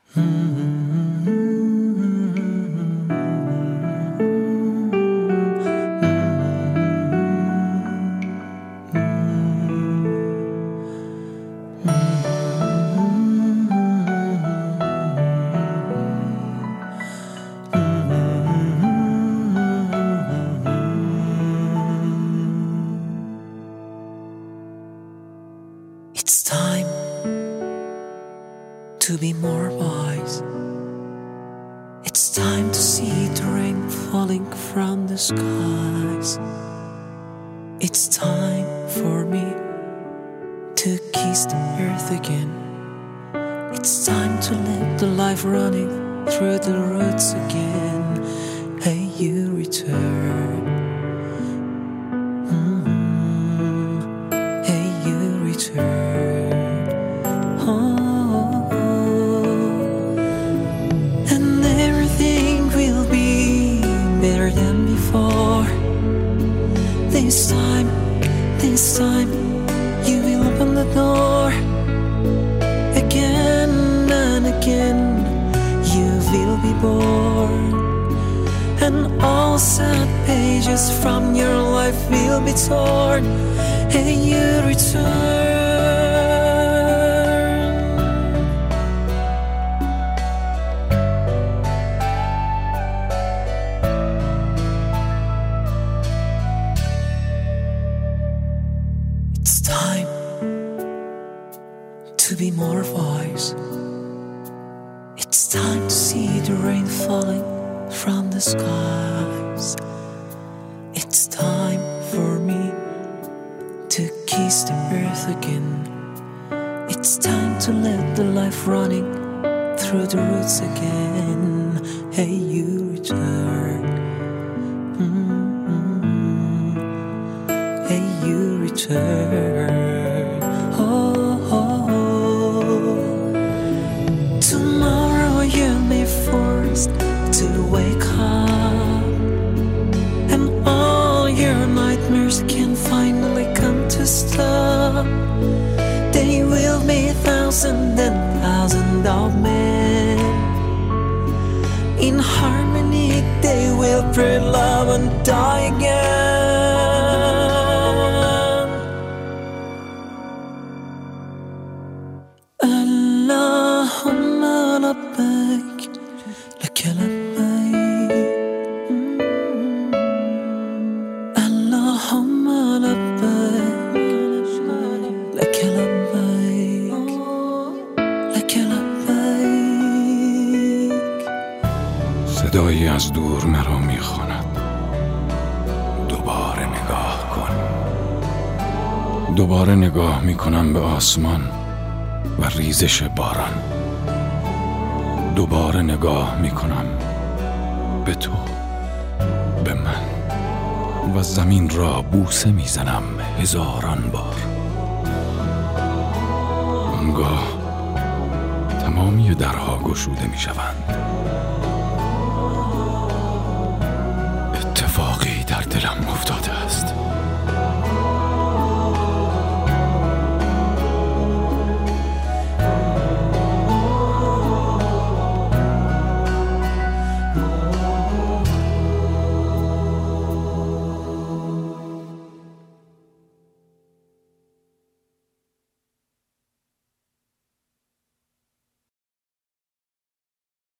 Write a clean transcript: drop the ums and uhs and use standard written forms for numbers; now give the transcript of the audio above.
It's time to be more wise. It's time to see the rain falling from the skies. It's time for me to kiss the earth again. It's time to let the life running through the roots again. Hey, you return. Hey, you return. Oh, and everything will be better than before. This time, you will open the door. Again and again, you will be born. And all sad pages from your life will be torn. Hey, you return. It's time to be more wise. It's time to see the rain falling from the skies. It's time for me to kiss the earth again. It's time to let the life running through the roots again. Hey, you return. Hey, you return. Tomorrow you'll be forced to wake up, and all your nightmares can finally come to stop. They will be thousands and thousands of men. In harmony they will pray love and die again. Allahumma labbaik laka labbaik. Allahumma labbaik laka labbaik. Laka labbaik. صدایی از دور مرا میخواند، دوباره نگاه کن. دوباره نگاه میکنم به آسمان و ریزش باران. دوباره نگاه میکنم به تو، به من، و زمین را بوسه میزنم هزاران بار. آنگاه تمامی درها گشوده میشوند. اتفاقی در دلم افتاده است.